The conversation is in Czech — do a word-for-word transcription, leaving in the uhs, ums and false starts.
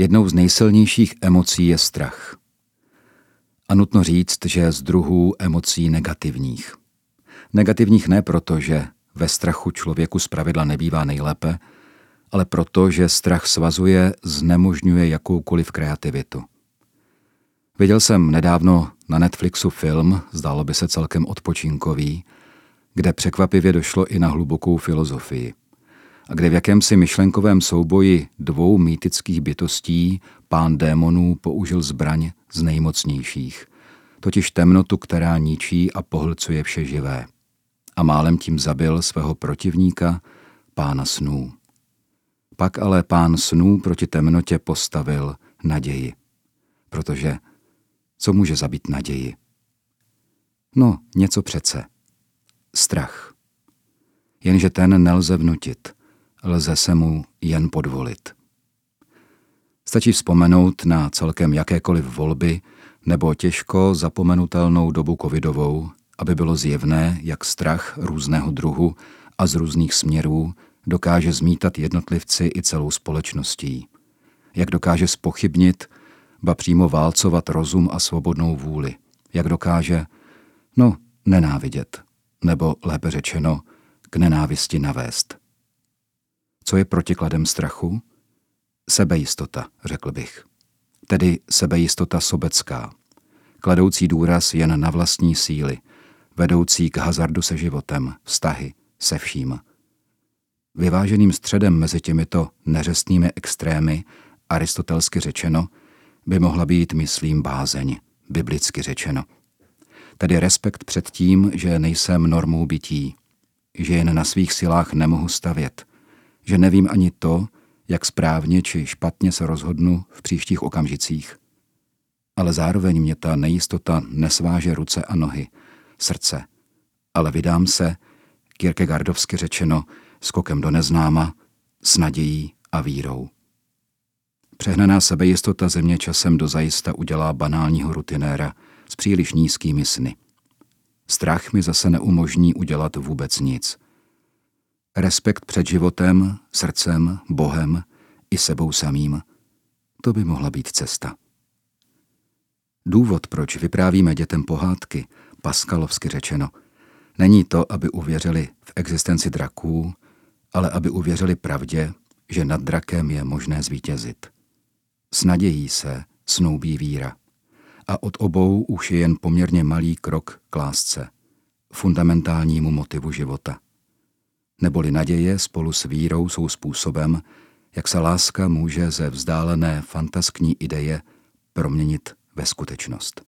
Jednou z nejsilnějších emocí je strach. A nutno říct, že z druhů emocí negativních. Negativních ne proto, že ve strachu člověku zpravidla nebývá nejlépe, ale proto, že strach svazuje, znemožňuje jakoukoliv kreativitu. Viděl jsem nedávno na Netflixu film, zdálo by se celkem odpočinkový, kde překvapivě došlo i na hlubokou filozofii. A kde v jakémsi myšlenkovém souboji dvou mýtických bytostí pán démonů použil zbraň z nejmocnějších, totiž temnotu, která ničí a pohlcuje vše živé. A málem tím zabil svého protivníka, pána snů. Pak ale pán snů proti temnotě postavil naději. Protože co může zabít naději? No, něco přece. Strach. Jenže ten nelze vnutit, lze se mu jen podvolit. Stačí vzpomenout na celkem jakékoliv volby nebo těžko zapomenutelnou dobu covidovou, aby bylo zjevné, jak strach různého druhu a z různých směrů dokáže zmítat jednotlivci i celou společností. Jak dokáže zpochybnit, ba přímo válcovat rozum a svobodnou vůli. Jak dokáže, no, nenávidět, nebo lépe řečeno, k nenávisti navést. Co je protikladem strachu? Sebejistota, řekl bych. Tedy sebejistota sobecká, kladoucí důraz jen na vlastní síly, vedoucí k hazardu se životem, vztahy, se vším. Vyváženým středem mezi těmito neřestnými extrémy, aristotelsky řečeno, by mohla být, myslím, bázeň, biblicky řečeno. Tedy respekt před tím, že nejsem normou bytí, že jen na svých silách nemohu stavět, že nevím ani to, jak správně či špatně se rozhodnu v příštích okamžicích. Ale zároveň mě ta nejistota nesváže ruce a nohy, srdce, ale vydám se, kierkegaardovsky řečeno, skokem do neznáma, s nadějí a vírou. Přehnaná sebejistota země časem dozajista udělá banálního rutinéra s příliš nízkými sny. Strach mi zase neumožní udělat vůbec nic. Respekt před životem, srdcem, Bohem i sebou samým, to by mohla být cesta. Důvod, proč vyprávíme dětem pohádky, paskalovsky řečeno, není to, aby uvěřili v existenci draků, ale aby uvěřili pravdě, že nad drakem je možné zvítězit. S nadějí se snoubí víra. A od obou už je jen poměrně malý krok k lásce, fundamentálnímu motivu života. Neboli naděje spolu s vírou jsou způsobem, jak se láska může ze vzdálené fantaskní ideje proměnit ve skutečnost.